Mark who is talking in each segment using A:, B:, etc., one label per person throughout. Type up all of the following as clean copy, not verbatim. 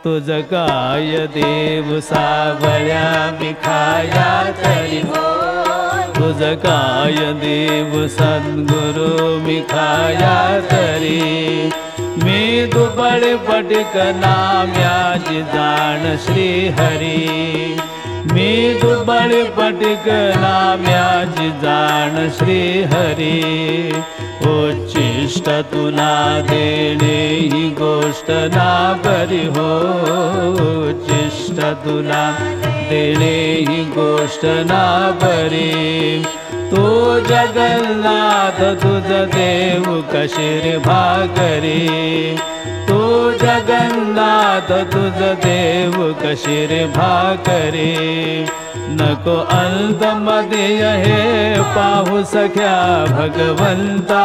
A: तुझ काय देव सावळ्या मी खाया तरी हो, तुझ काय देव सद्गुरु मी खाया तरी, मी दुबळ पटिक नाम्याची जाण श्री हरी, मी दुबळ पटिक नाम्याची जाण श्री हरी, उच्चिष्ट तुला देणे ही गोष्ट ना बरी हो, उच्चिष्ट तुला देणे ही गोष्ट ना बरी, तू जगन्नाथ तुझ देव कशीर भाकरी, तू जगन्नाथ तुझ देव कशीर भाकरी, नको अंत मध्ये हे पाहू सख्या भगवंता,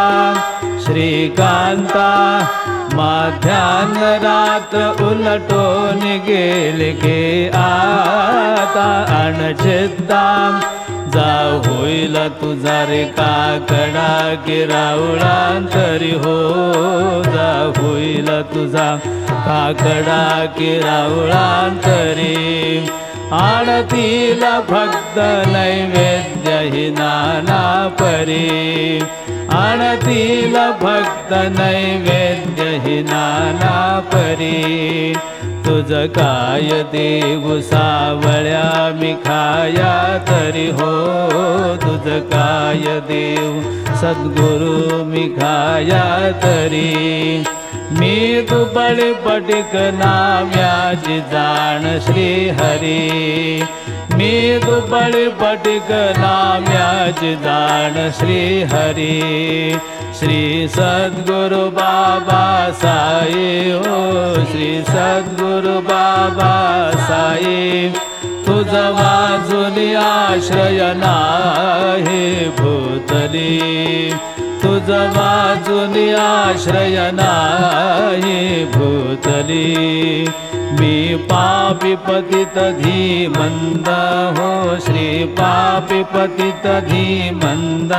A: श्रीकांता माध्यान रात उलटून गेले गे आता अनचित्ता, जा होईल तुझा रे काकडा किरावळांतरी हो, जा होईल तुझा काकडा किरावळांतरी, आणतील भक्त नैवेद्य ही नाना परी, आणतील भक्त नैवेद्य ही नाना परी, तुझ काय देव सावळ्या मी खाया तरी हो, तुझ काय देव सद्गुरु मी खाया तरी, मी दुबळ पटिक नाम्याची जाण श्री हरी, मी दुबळ पटिक नाम्याची जाण श्री हरी, श्री सद्गुरु बाबा साई हो, श्री सद्गुरु बाबा साई, तुझ वाजून आश्रय नाही भूतली, तुझ वाजून आश्रय नाही भूतली, मी पापी पतित धीमंद हो, श्री पापी पतित धीमंद,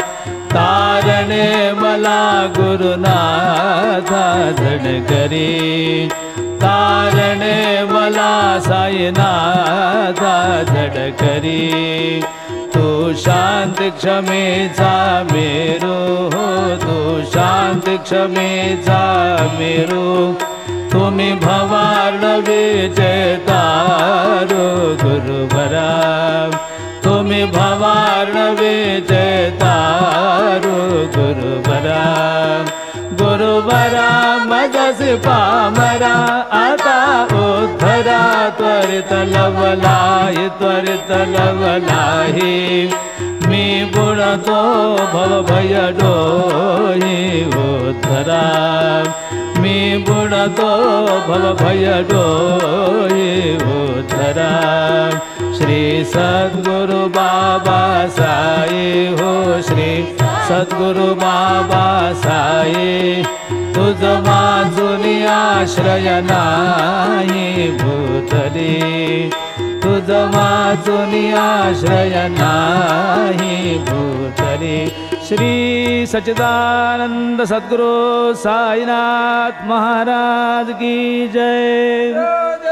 A: तारणे मला गुरुनाथा धडकरी, तारणे मला साईनाथा धडकरी, तू शांती क्षमेचा मेरू हो, तू शांती क्षमेचा मेरू, तुम्ही भवार्णवे जयतारो गुरुबरा, तुम्ही भवार्णवे जयतारो गुरुबरा, गुरुबरा मजसी पामरा आता उद्धरा, त्वरित लवलाही त्वरित लवलाही, मी बुडतो भवभय डोही उद्धरा, मी बुडतो भवभय डोही उद्धरा, श्री सद्गुरु बाबा साई हो, श्री सद्गुरु बाबा साई, तुझ वाजून आश्रय नाही भूतली, तुझ वाजून आश्रय नाही भूतली, श्री सच्चिदानंद सद्गुरु साईनाथ महाराज की जय।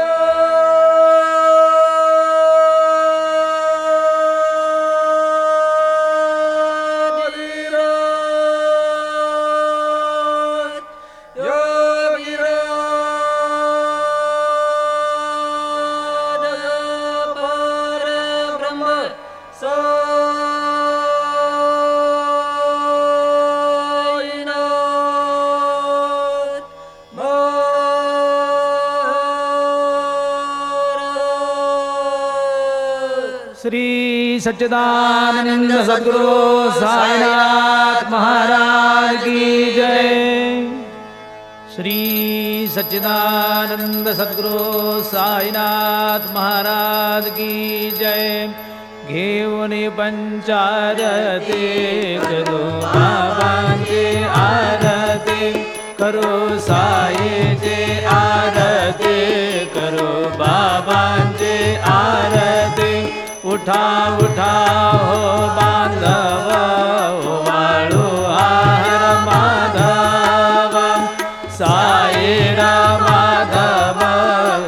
A: श्री सच्चिदानंद सद्गुरु साईनाथ महाराज की जय। श्री सच्चिदानंद सद्गुरु साईनाथ महाराज की जय। घेऊन पंचारती करो बाबांचे आरती, करो साईचे आरती, करो बाबांचे आरती। उठा उठा हो बांधव, वाळू हार माधव, साईरा माधव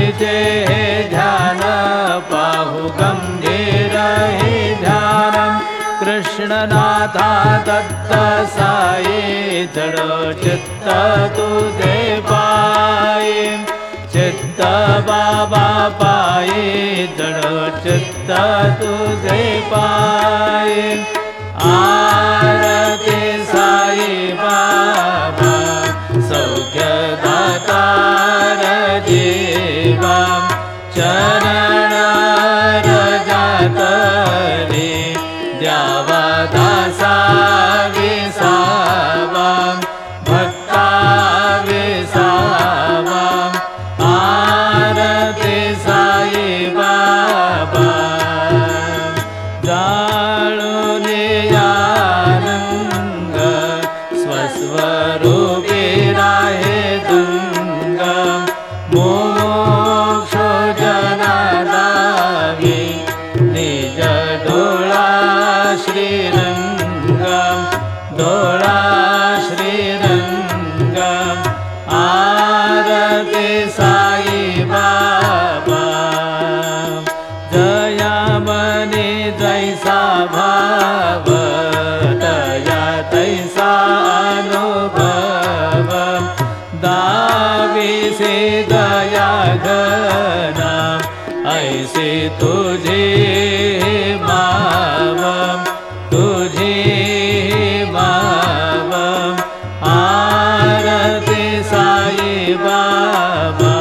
A: साईचे हे ध्यान पाहू गंभीर हे ध्यान कृष्णनाथा दत्त साई जड चित्त तुझे पाये चित्त बाबा पाये जड चित्त तुझे पाये आरती साई बाबा सौख्यदातार जीवा चरण रजात रे द्यावा दासा विसावा भक्ता विसावा आरती साई बाबा जाळून यारंग स्वस्वरूपी राहे दुंग मोक्ष जनादावी निज डोळा श्रीरंग डोळा श्रीरंग आरती साई बाबा जया मने जैसा भाव दया तैसा अनुभव दावी से दया घना ऐसे तुझे माव तुझे माव आरती साई बाबा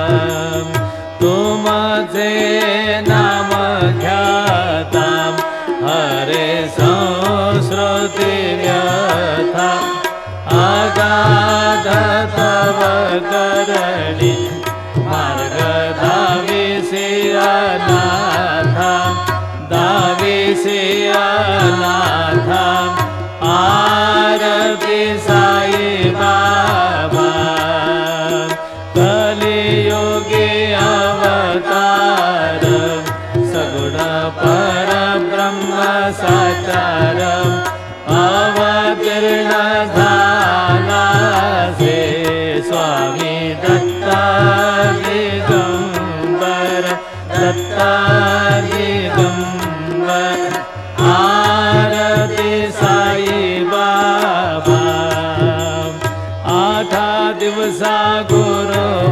A: तुमचे नाम ख्याता हरे संस्कृती व्यथा अगाध तव करणी मार्ग धाविसी अनाथा धाविसी अनाथा आरती साई बाबा कलियुगी अवतार सगुण परब्रह्म साचार अवतीर्ण झाला से स्वामी दत्ता दिगंबर दत्ता दिगंबर आरती साई बाबा आठा दिवसा गुरुवारी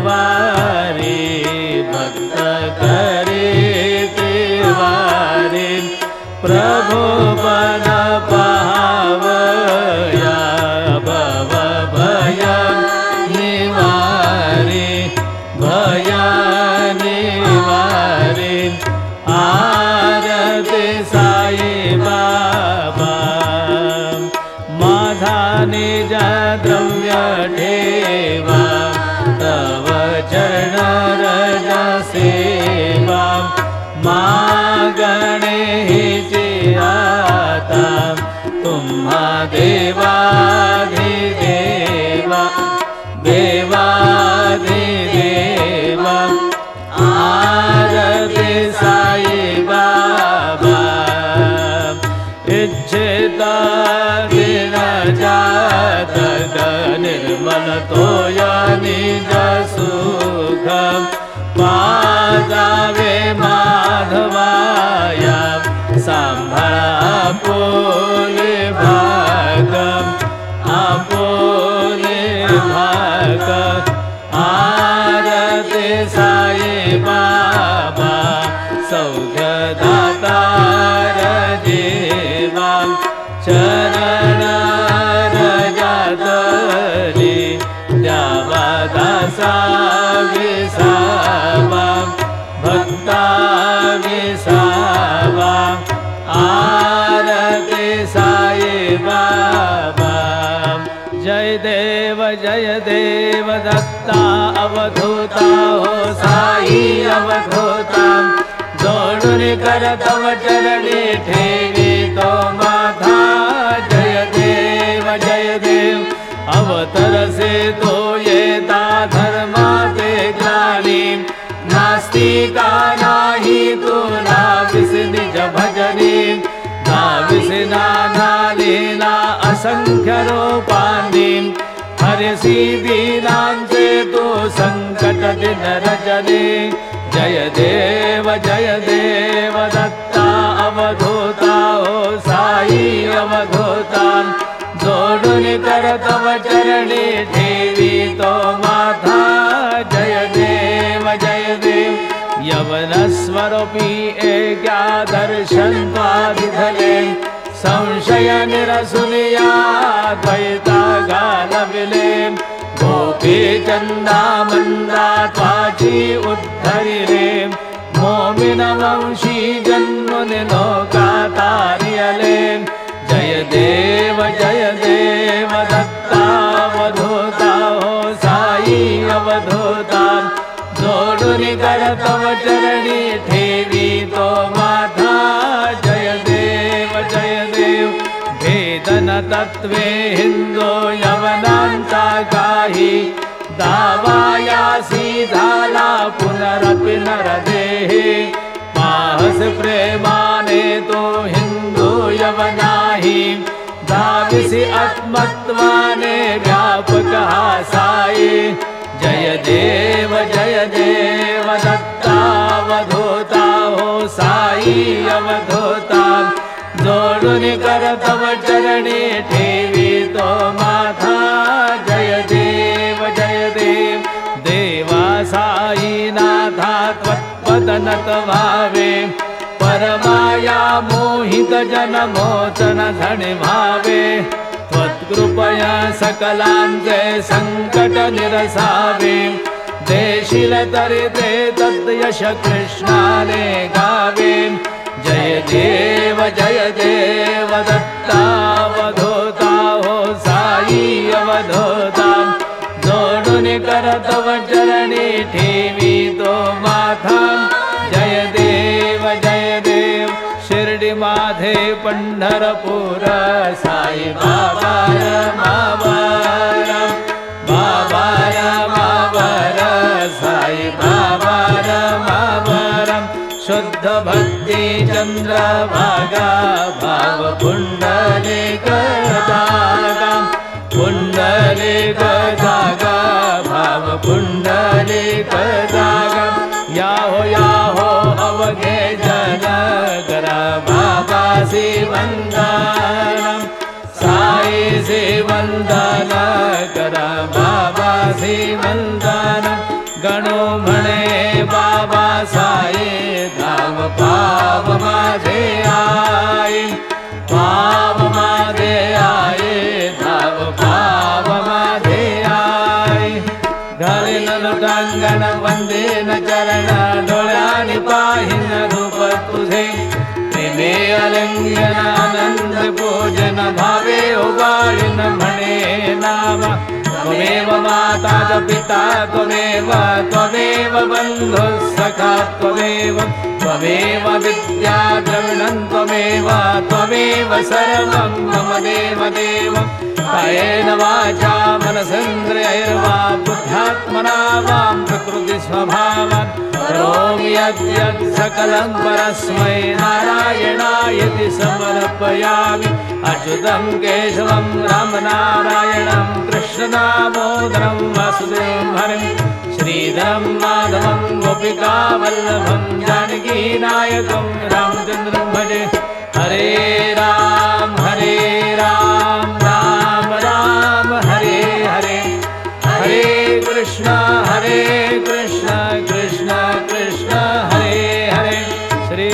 A: भक्त करे तिवारी प्रभु बन पावया भव भय निवारी भय निवारी आरती साई बाबा माझा निज द्रव्य ठेवा तव चरण रज सेवा मागणे हिची आता तुम्हा देवाधिदेवा देवाधिदेवा आरती साई बाबा इच्छित दिन जात निर्मल तोय निज सुख पाजावे माधवाया सांभाळा आपोले भाग आपोले भाग आरती साई बाबा सौख्यदातार जीवा चरण रजात रे द्यावा दासा विसावा भक्ता विसावा आरती साई बाबा जय देव दत्ता अवधूता हो साई अवधूता जोडून कर तव चरणी ठेवी तो माथा जय देव अवतरसे तो येता धर्माते ग्लानी नास्तिका नाही तुला विस निज भजनी नाविस नाना लीला असंख्य रूपांनी हरिषि दीनांसे तु संकट दिन रजनी जय देव दत्ता अवधूता ओ साई अवधूता जोडून कर तव चरणी ठेवी तो माथा जय देव यवन स्वरूपी एका दर्शन त्वादिधले संशय निरसुनिया द्वैता गालविले गोपी चंदा मंदा त्वाची उद्धरिले मोमिन वंशी जन्मुनि लोका तारियले जय देव दत्तावधूता हो साई अवधूता जोडून कर तव चरणी ठेवी तो माथा जय देव भेदन तत्वे हिंदू यवनांचा काही दावायासी झाला पुनरपि नरदेहे पाहस प्रेमाने तो हिंदू यवनाही दाविसी आत्मत्वाने व्यापक हा साई जय देव दत्तावधूता हो साई अवधूता जोडून कर तव चरणी ठेवी तो माथा जय देव देवा साई नाथा त्वत्पदनत भावे परमाया मोहित जन मोचन धनि भावे त्वत्कृपया सकलांचे संकट निरसावे देशील तरी ते तद्यश कृष्णाने गावे जय देव दत्तावधूता हो साई अवधूता जोडून कर तव चरणी ठेवी तो माथा जय देव शिर्डी माधे पंढरपूर साई बाबा साई बाबा शुद्ध भक्ति चंद्र भागा भाव पुंडलिक जागा भाव पुंडलिक जागा याहो अवघे जन करा बाबा से वंदन साई से वंदन करा बाबा से वंदन गणो म्हणे बाबा साई धाम पाव माझे आए धाम पाव माझे आए घालीन लुटांगण वंदेन चरण डोळ्यानी पाहिन रूप तुझे प्रेमे अलिंगन आनंद पूजन भावे उगाळीन म्हणे नाम त्वमेव माता च पिता त्वमेव बन्धु सखा त्वमेव विद्या द्रविणं त्वमेव सर्वं मम देव कायेन वाचा मनसेन्द्रियैर्वा बुद्ध्यात्मना वां प्रकृतिस्वभावात् करोमि यद्यत् सकलं परस्मै नारायणायति समर्पयामि अच्युतं केशवं रामनारायणं कृष्णदामोदरं वासुदेवं हरिं श्रीधरं माधवं गोपिकावल्लभं जानकीनायकं रामचन्द्रं भजे हरे राम राम राम हरे हरे हरे कृष्ण कृष्ण कृष्ण हरे हरे श्री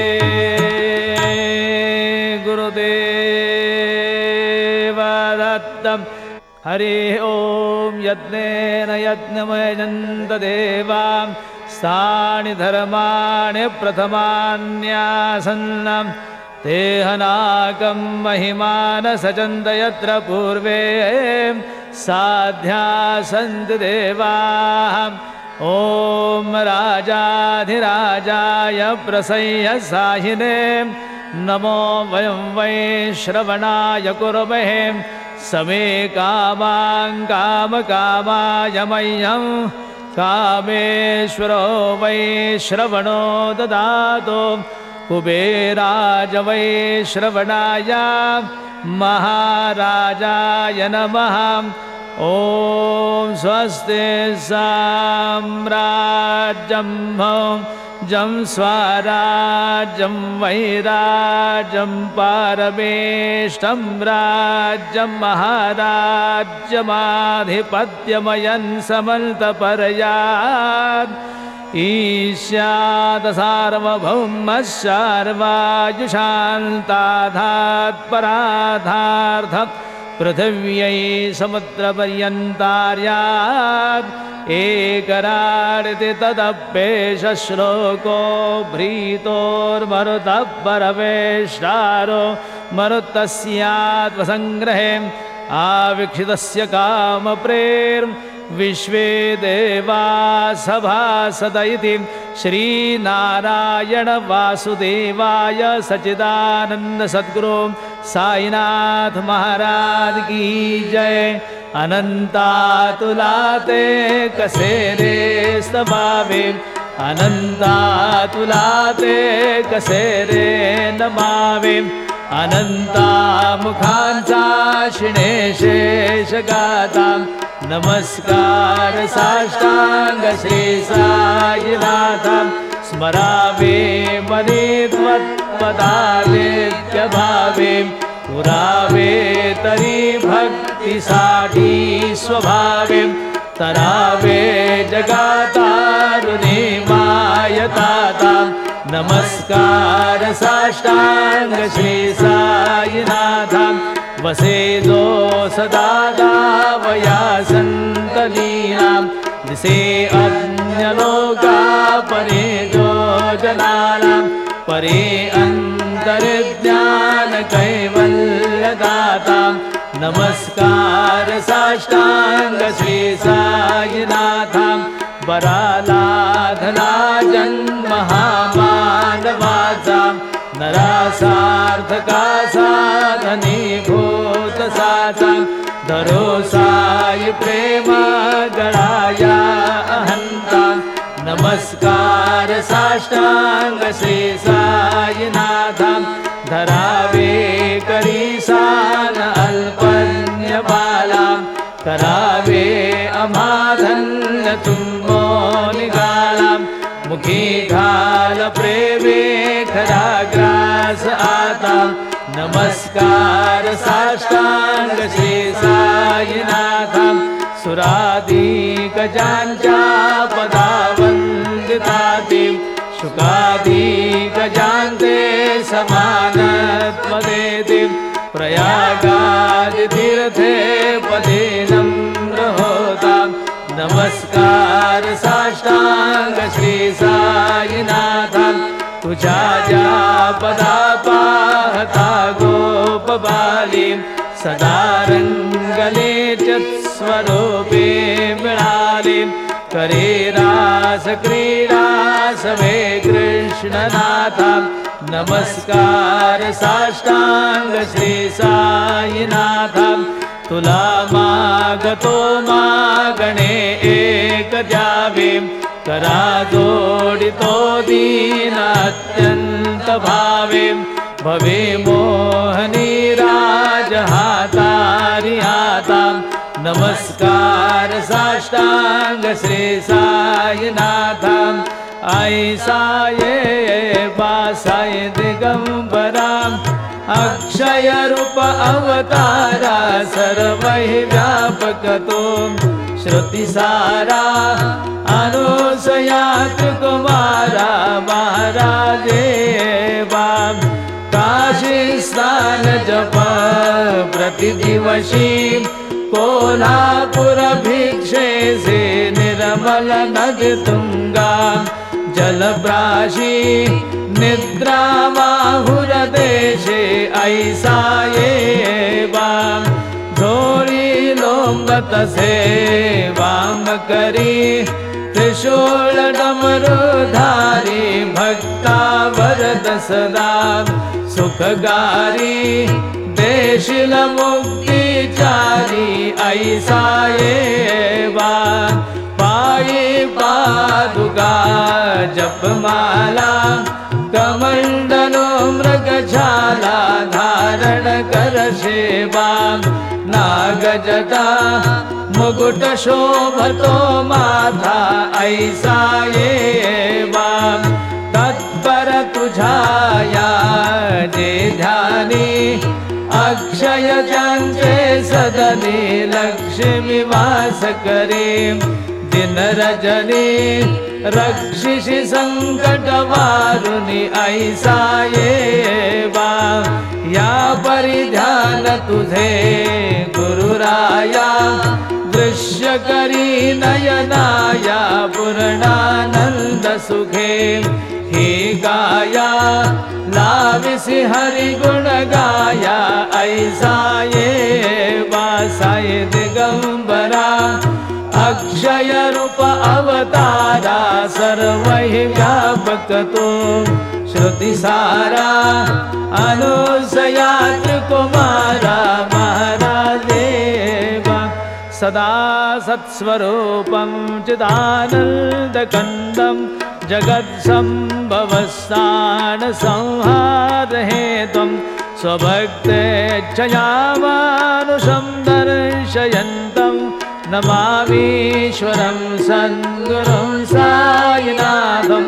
A: गुरुदेव दत्तम् हरि ओम यज्ञेन यज्ञमयजन्त देवा स्थानि धर्माणि प्रथमान्यासन्नम् तेहनाकं महिमान सचन्त यत्र पूर्वे साध्या सन्ति देवाः ॐ राजाधिराजाय प्रसह्य साहिने नमो वयं वै श्रवणाय कुर्महे समे कामां कामकामाय मह्यं कामेश्वरो वै श्रवणो ददातु कुबेराज वै श्रवणाय महाराजाय नमः ॐ स्वस्ति साम्राज्यं जं स्वराज्यं वैराज्यं पारमेष्टं राज्यं महाराज्यमाधिपत्यमयं समन्तपर्यात् ईशाद सार्वभौमः सर्वायुषान्ताधात् पराधार्थ पृथिव्यै समुद्रपर्यन्तार्यात् एकराडिति तदप्येष श्लोको भ्रीतोर्मरुतः परमेष्टारो मरुतस्यात्मसङ्ग्रहे आवीक्षितस्य कामप्रेर्विश्वे देवा सभासद इति श्रीनारायण वासुदेवाय सच्चिदानंद सद्गुरु साईनाथ महाराज की जय। अनंतातुलाते कसेरे स्तभावे अनंतातुलाते कसेरे नमावे अनंता मुखांचा शिणेशेषगाता नमस्कार साष्टांग श्री साईनाथ स्मरावे मने त्वत्पदालेत्य भावे पुरावे तरी भक्तिसाठी स्वभावे तरावे जगातारुणे मायताता नमस्कार साष्टांग श्री साईनाथ वसेदो सदा गावया संतलीनां दिसे अन्यलोका परे जो जनानां परे अंतर्ज्ञान कैवल्यदाता नमस्कार साष्टांग श्री साईनाथ वरालाधना जन्महामानवाचा नरासार्थका साधनीभूत साचा धरो साई प्रेम गणाया अहंता नमस्कार साष्टांग श्री साईनाथ धरावे करीसान अल्पन्य बाला करावे अमाधन्य तुम्मो निगाला मुखी घाल प्रेमे खराग्रास आता नमस्कार साष्टांग श्री साईनाथ सुराधिक जांचा पदावंदिताति शुकाधिक जानते समानत्वदेति प्रयागादि तीर्थे पदे नम्र होता नमस्कार साष्टांग श्री साईनाथ तुझा ज्या पदा पाहता गोपबाली सदा रंगले चित्स्वरूपे मिळाली करे रास क्रीडा सवे कृष्णनाथ नमस्कार साष्टांग श्री साईनाथ तुला मागतो मागणे एक द्यावे करा जोडितो दीन अत्यंत भावे भवे मोहनी राजहातारि हाता नमस्कार साष्टांग श्री साईनाथ आई साये बासाय दिगंबरा अक्षय रूप अवतारा सर्वहि व्यापकतो श्रुति सारा अनुसयात कुमारा महाराजेवा काशी स्नान जप प्रतिदिवशी कोल्हापुर भिक्षे से निर्मल नदी तुंगा जलप्राशी निद्रा माहुर देशे ऐसा ये वाम झोरी लोंगत से वाम करी त्रिशूल डमरुधारी भक्ता वरद सदा सुखगारी देशिल मुक्तिचारी ऐसा ये वाम पाये पादुका जपमाला कमंडलो मृगछाला धारण कर सेवा नागजटा मुकुट शोभतो माथा ऐसा ये तत्पर तुझाया जे ध्यानी अक्षय चंद्रे सदनी लक्ष्मी वास करे दिन रजनी रक्षिषि संकट वारुनि ऐसा ये या परिध्यान तुझे गुरुराया दृश्य करी नयनाया पूर्णानंद सुखे हे गाया लाविसी हरि गुण गाया ऐसा ये वासाय दिगंबरा अक्षय रूप अवतारा सर्वहि व्यापक तो श्रुति सारा अनुसया त्रिकुमारा महाराजेवा सदा सत्स्वरूपं चिदानन्दकन्दं जगत्सम्भवस्थान संहारहेतुं स्वभक्तेच्छयामानुषं दर्शयन्तं नमामीश्वरं सद्गुरुं साईनाथं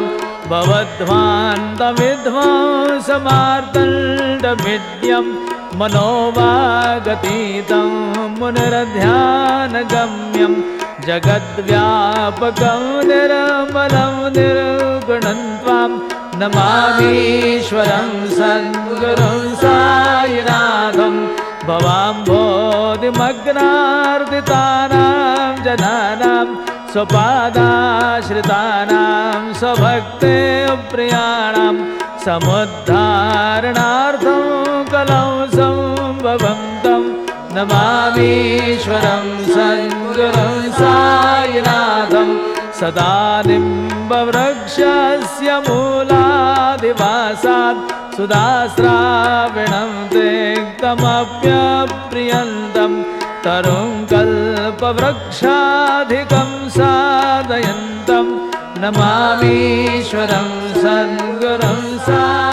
A: भवध्वान्तविध्वंसमार्तण्डविद्यं मनोवागतीतं मुनिरध्यानगम्यं जगद्व्यापकं निर्मलं निर्गुणं त्वां नमामीश्वरं सद्गुरुं साईनाथं भवाम्भोधिमग्नार्दितानां जनानां स्वपादाश्रितानां स्वभक्ते प्रियाणां समुद्धारणार्थं कलौ संभवन्तं नमामीश्वरं सद्गुरुं साईनाथं सदा निम्बवृक्षस्य मूलादिवासात् सुधास्राविणं तेक्तमप्यप्रियन्तं तरुं कल्पवृक्षाधिकं साधयन्तं नमामीश्वरं सद्गुरुं